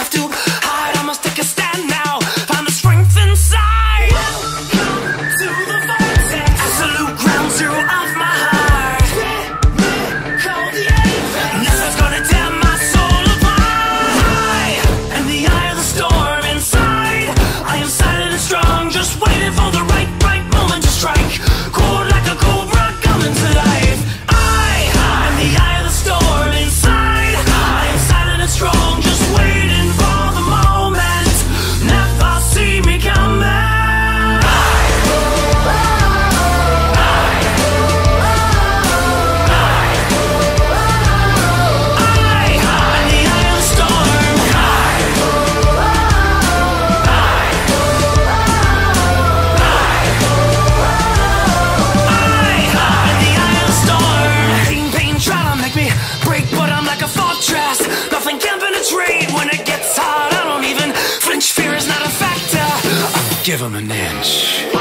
have to hide, I must take a stand now. Find the strength inside. Welcome to the vortex, absolute ground zero of my heart. Call the apex, nothing's gonna tear my soul apart. In the eye of the storm inside, I am silent and strong, just waiting for the right moment to strike. Cold like a cobra coming to life. In the eye of the storm inside, I am silent and strong, just waiting for the moment. Never see me coming. Break, but I'm like a fortress. Nothing can penetrate when it gets hard. I don't even flinch. Fear is not a factor. I'll give 'em an inch.